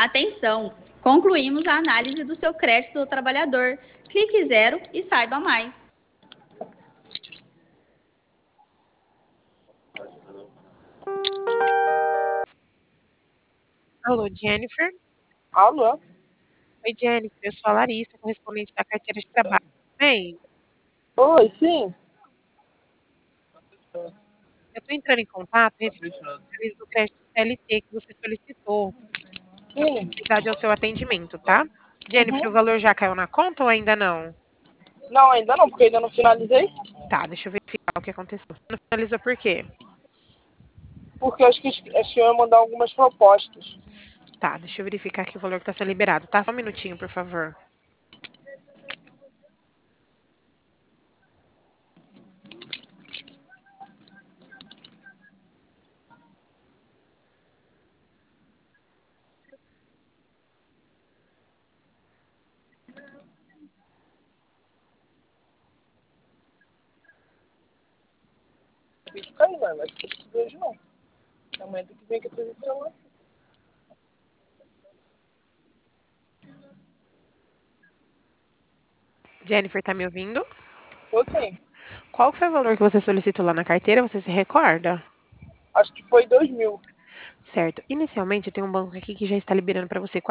Atenção! Concluímos a análise do seu crédito do trabalhador. Clique zero e saiba mais. Alô, Jennifer? Alô? Oi, Jennifer, eu sou a Larissa, correspondente da carteira de trabalho. Bem, Oi, sim. eu estou entrando em contato referente do crédito CLT que você solicitou para Sim. continuidade ao seu atendimento, tá? Jennifer, o Uhum. valor já caiu na conta ou ainda não? Não, ainda não, porque ainda não finalizei. Tá, deixa eu verificar o que aconteceu. Você não finalizou por quê? Porque eu acho que eu ia mandar algumas propostas. Tá, deixa eu verificar aqui o valor que está sendo liberado, tá? Só um minutinho, por favor. Fica aí, mano. Acho que hoje não. Amanhã tem que vir aqui trazer esse celular. Jennifer, tá me ouvindo? Ou sim. Qual foi o valor que você solicitou lá na carteira? Você se recorda? Acho que foi 2.000. Certo. Inicialmente, tem um banco aqui que já está liberando para você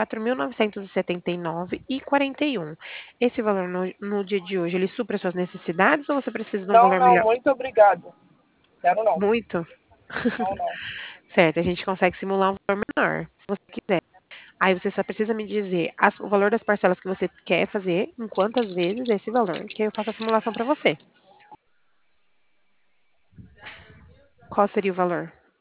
4.979,41. Esse valor no dia de hoje, ele supra suas necessidades ou você precisa de um Não, valor não, melhor? muito obrigado. Quero não. Muito? Não, não. Certo, a gente consegue simular um valor menor, se você quiser. Aí você só precisa me dizer o valor das parcelas que você quer fazer, em quantas vezes esse valor, que aí eu faço a simulação para você. Qual seria o valor?